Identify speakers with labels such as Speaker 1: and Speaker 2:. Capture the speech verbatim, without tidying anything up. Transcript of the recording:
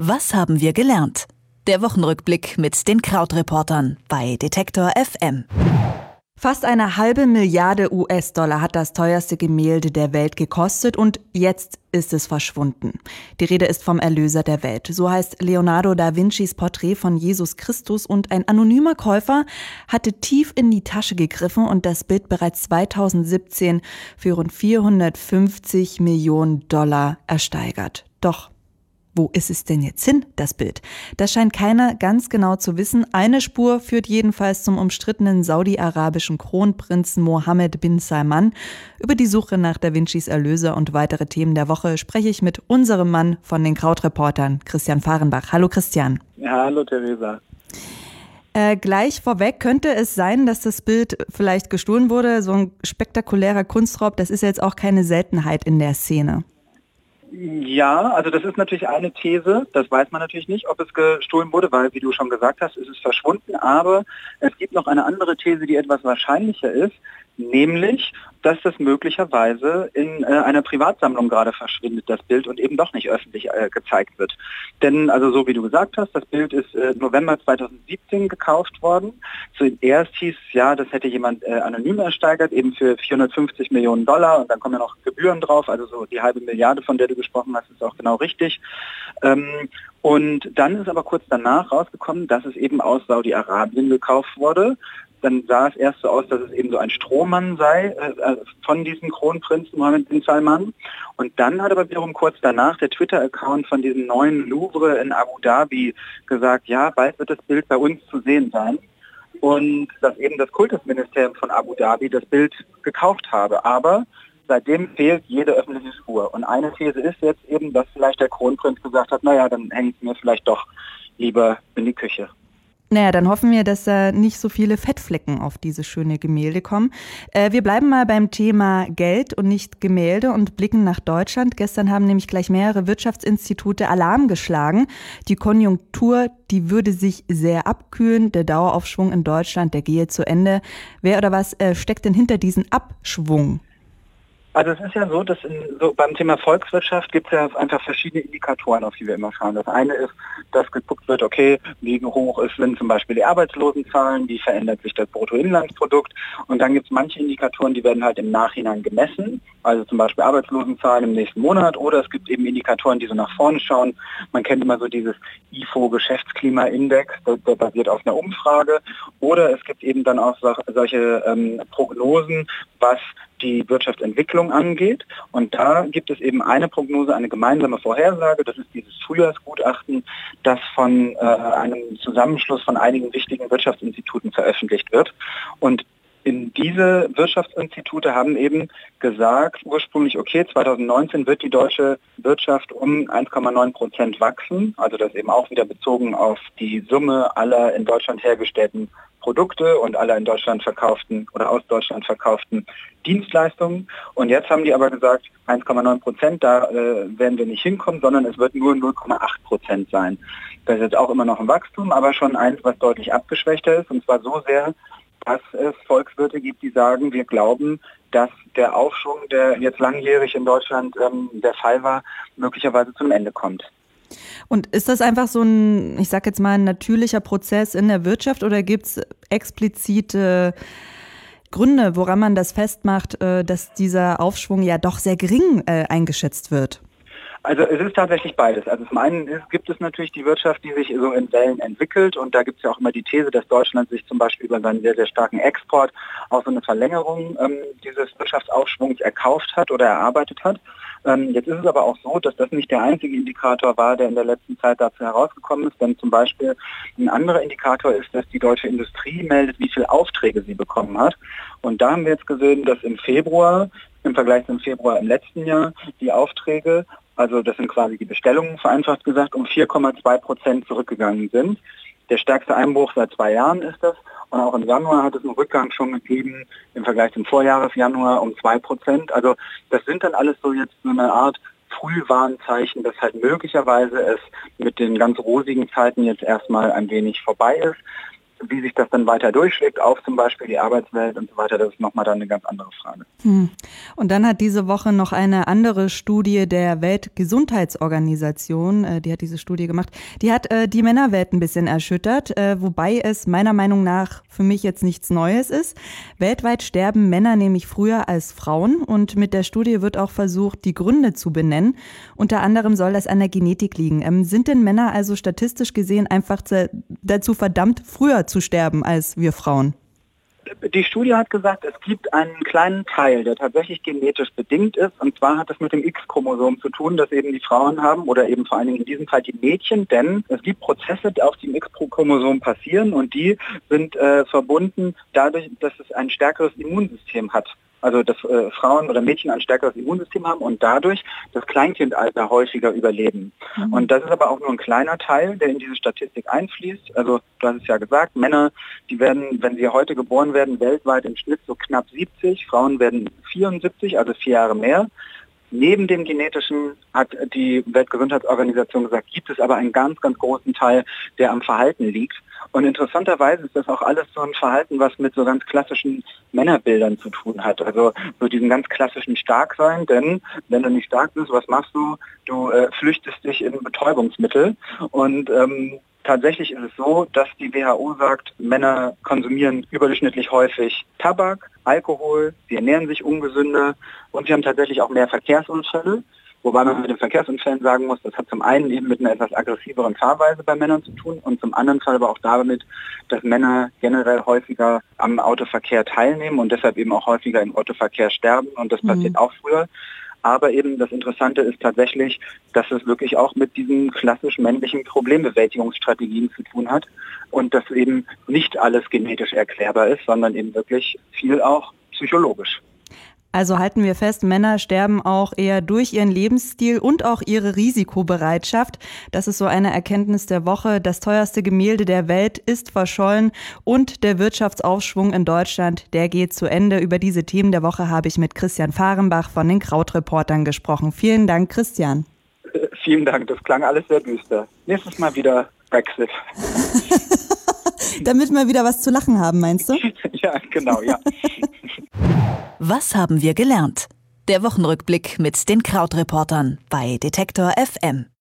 Speaker 1: Was haben wir gelernt? Der Wochenrückblick mit den Krautreportern bei Detektor F M.
Speaker 2: Fast eine halbe Milliarde U S-Dollar hat das teuerste Gemälde der Welt gekostet und jetzt ist es verschwunden. Die Rede ist vom Erlöser der Welt. So heißt Leonardo da Vincis Porträt von Jesus Christus und ein anonymer Käufer hatte tief in die Tasche gegriffen und das Bild bereits zweitausendsiebzehn für rund vierhundertfünfzig Millionen Dollar ersteigert. Doch wo ist es denn jetzt hin, das Bild? Das scheint keiner ganz genau zu wissen. Eine Spur führt jedenfalls zum umstrittenen saudi-arabischen Kronprinzen Mohammed bin Salman. Über die Suche nach Da Vincis Erlöser und weitere Themen der Woche spreche ich mit unserem Mann von den Krautreportern, Christian Fahrenbach. Hallo Christian.
Speaker 3: Ja, hallo Theresa.
Speaker 2: Äh, gleich vorweg, könnte es sein, dass das Bild vielleicht gestohlen wurde? So ein spektakulärer Kunstraub, das ist jetzt auch keine Seltenheit in der Szene.
Speaker 3: Ja, also das ist natürlich eine These, das weiß man natürlich nicht, ob es gestohlen wurde, weil, wie du schon gesagt hast, ist es verschwunden, aber es gibt noch eine andere These, die etwas wahrscheinlicher ist, nämlich, dass das möglicherweise in äh, einer Privatsammlung gerade verschwindet, das Bild, und eben doch nicht öffentlich äh, gezeigt wird. Denn, also so wie du gesagt hast, das Bild ist äh, November zweitausendsiebzehn gekauft worden. Zuerst hieß es, ja, das hätte jemand äh, anonym ersteigert, eben für vierhundertfünfzig Millionen Dollar, und dann kommen ja noch Gebühren drauf, also so die halbe Milliarde, von der du gesprochen hast, ist auch genau richtig. Ähm, und dann ist aber kurz danach rausgekommen, dass es eben aus Saudi-Arabien gekauft wurde. Dann sah es erst so aus, dass es eben so ein Strohmann sei äh, von diesem Kronprinzen Mohammed bin Salman. Und dann hat aber wiederum kurz danach der Twitter-Account von diesem neuen Louvre in Abu Dhabi gesagt, ja, bald wird das Bild bei uns zu sehen sein. Und dass eben das Kultusministerium von Abu Dhabi das Bild gekauft habe. Aber seitdem fehlt jede öffentliche Spur. Und eine These ist jetzt eben, dass vielleicht der Kronprinz gesagt hat, naja, dann hängt es mir vielleicht doch lieber in die Küche.
Speaker 2: Naja, dann hoffen wir, dass da nicht so viele Fettflecken auf diese schöne Gemälde kommen. Äh, wir bleiben mal beim Thema Geld und nicht Gemälde und blicken nach Deutschland. Gestern haben nämlich gleich mehrere Wirtschaftsinstitute Alarm geschlagen. Die Konjunktur, die würde sich sehr abkühlen. Der Daueraufschwung in Deutschland, der gehe zu Ende. Wer oder was äh, steckt denn hinter diesem Abschwung?
Speaker 3: Also es ist ja so, dass in, so beim Thema Volkswirtschaft gibt es ja einfach verschiedene Indikatoren, auf die wir immer schauen. Das eine ist, dass geguckt wird, okay, wie hoch ist, sind zum Beispiel die Arbeitslosenzahlen, wie verändert sich das Bruttoinlandsprodukt, und dann gibt es manche Indikatoren, die werden halt im Nachhinein gemessen, also zum Beispiel Arbeitslosenzahlen im nächsten Monat, oder es gibt eben Indikatoren, die so nach vorne schauen. Man kennt immer so dieses I F O-Geschäftsklimaindex, der, der basiert auf einer Umfrage, oder es gibt eben dann auch so, solche ähm, Prognosen, was die Wirtschaftsentwicklung angeht. Und da gibt es eben eine Prognose, eine gemeinsame Vorhersage, das ist dieses Frühjahrsgutachten, das von äh, einem Zusammenschluss von einigen wichtigen Wirtschaftsinstituten veröffentlicht wird. Und in diese Wirtschaftsinstitute haben eben gesagt, ursprünglich, okay, zweitausendneunzehn wird die deutsche Wirtschaft um eins Komma neun Prozent wachsen, also das eben auch wieder bezogen auf die Summe aller in Deutschland hergestellten Produkte und aller in Deutschland verkauften oder aus Deutschland verkauften Dienstleistungen. Und jetzt haben die aber gesagt, eins Komma neun Prozent, da äh, werden wir nicht hinkommen, sondern es wird nur null Komma acht Prozent sein. Das ist jetzt auch immer noch ein Wachstum, aber schon eins, was deutlich abgeschwächter ist, und zwar so sehr, dass es Volkswirte gibt, die sagen, wir glauben, dass der Aufschwung, der jetzt langjährig in Deutschland ähm, der Fall war, möglicherweise zum Ende kommt.
Speaker 2: Und ist das einfach so ein, ich sag jetzt mal, ein natürlicher Prozess in der Wirtschaft, oder gibt es explizite Gründe, woran man das festmacht, dass dieser Aufschwung ja doch sehr gering eingeschätzt wird?
Speaker 3: Also es ist tatsächlich beides. Also zum einen ist, gibt es natürlich die Wirtschaft, die sich so in Wellen entwickelt, und da gibt es ja auch immer die These, dass Deutschland sich zum Beispiel über seinen sehr, sehr starken Export auch so eine Verlängerung ähm, dieses Wirtschaftsaufschwungs erkauft hat oder erarbeitet hat. Ähm, jetzt ist es aber auch so, dass das nicht der einzige Indikator war, der in der letzten Zeit dazu herausgekommen ist, denn zum Beispiel ein anderer Indikator ist, dass die deutsche Industrie meldet, wie viele Aufträge sie bekommen hat. Und da haben wir jetzt gesehen, dass im Februar, im Vergleich zum Februar im letzten Jahr, die Aufträge, also das sind quasi die Bestellungen, vereinfacht gesagt, um vier Komma zwei Prozent zurückgegangen sind. Der stärkste Einbruch seit zwei Jahren ist das. Und auch im Januar hat es einen Rückgang schon gegeben, im Vergleich zum Vorjahresjanuar um zwei Prozent. Also das sind dann alles so jetzt so eine Art Frühwarnzeichen, dass halt möglicherweise es mit den ganz rosigen Zeiten jetzt erstmal ein wenig vorbei ist. wie sich das dann weiter durchschlägt auf zum Beispiel die Arbeitswelt und so weiter, das ist nochmal dann eine ganz andere Frage.
Speaker 2: Hm. Und dann hat diese Woche noch eine andere Studie der Weltgesundheitsorganisation, äh, die hat diese Studie gemacht, die hat äh, die Männerwelt ein bisschen erschüttert, äh, wobei es meiner Meinung nach für mich jetzt nichts Neues ist. Weltweit sterben Männer nämlich früher als Frauen und mit der Studie wird auch versucht, die Gründe zu benennen. Unter anderem soll das an der Genetik liegen. Ähm, sind denn Männer also statistisch gesehen einfach zu, dazu verdammt, früher zu sterben als wir Frauen?
Speaker 3: Die Studie hat gesagt, es gibt einen kleinen Teil, der tatsächlich genetisch bedingt ist. Und zwar hat es mit dem X-Chromosom zu tun, das eben die Frauen haben oder eben vor allen Dingen in diesem Fall die Mädchen. Denn es gibt Prozesse, die auf dem X-Chromosom passieren und die sind äh, verbunden dadurch, dass es ein stärkeres Immunsystem hat. Also dass äh, Frauen oder Mädchen ein stärkeres Immunsystem haben und dadurch das Kleinkindalter häufiger überleben. Mhm. Und das ist aber auch nur ein kleiner Teil, der in diese Statistik einfließt. Also du hast es ja gesagt, Männer, die werden, wenn sie heute geboren werden, weltweit im Schnitt so knapp siebzig, Frauen werden vierundsiebzig, also vier Jahre mehr. Neben dem Genetischen hat die Weltgesundheitsorganisation gesagt, gibt es aber einen ganz, ganz großen Teil, der am Verhalten liegt. Und interessanterweise ist das auch alles so ein Verhalten, was mit so ganz klassischen Männerbildern zu tun hat. Also so diesen ganz klassischen Starksein, denn wenn du nicht stark bist, was machst du? Du äh, flüchtest dich in Betäubungsmittel und ähm, tatsächlich ist es so, dass die W H O sagt, Männer konsumieren überdurchschnittlich häufig Tabak, Alkohol, sie ernähren sich ungesünder und sie haben tatsächlich auch mehr Verkehrsunfälle. Wobei man mit den Verkehrsunfällen sagen muss, das hat zum einen eben mit einer etwas aggressiveren Fahrweise bei Männern zu tun und zum anderen Fall aber auch damit, dass Männer generell häufiger am Autoverkehr teilnehmen und deshalb eben auch häufiger im Autoverkehr sterben und das passiert mhm. auch früher. Aber eben das Interessante ist tatsächlich, dass es wirklich auch mit diesen klassisch männlichen Problembewältigungsstrategien zu tun hat und dass eben nicht alles genetisch erklärbar ist, sondern eben wirklich viel auch psychologisch.
Speaker 2: Also halten wir fest, Männer sterben auch eher durch ihren Lebensstil und auch ihre Risikobereitschaft. Das ist so eine Erkenntnis der Woche. Das teuerste Gemälde der Welt ist verschollen und der Wirtschaftsaufschwung in Deutschland, der geht zu Ende. Über diese Themen der Woche habe ich mit Christian Fahrenbach von den Krautreportern gesprochen. Vielen Dank, Christian.
Speaker 3: Äh, vielen Dank, das klang alles sehr düster. Nächstes Mal wieder Brexit.
Speaker 2: Damit wir wieder was zu lachen haben, meinst du?
Speaker 3: Ja, genau, ja.
Speaker 1: Was haben wir gelernt? Der Wochenrückblick mit den Krautreportern bei Detektor F M.